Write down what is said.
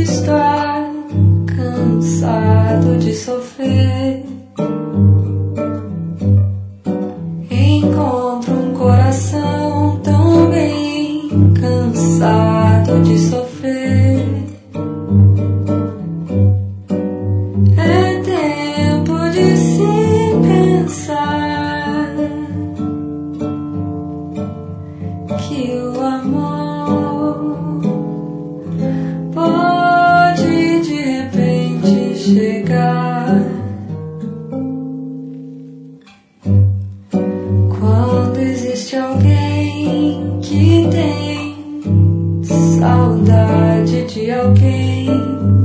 estar cansado de sofrer, encontro um coração também cansado de sofrer. É tempo de se pensar que o amor pode de repente chegar. Quando existe alguém que tem saudade de alguém,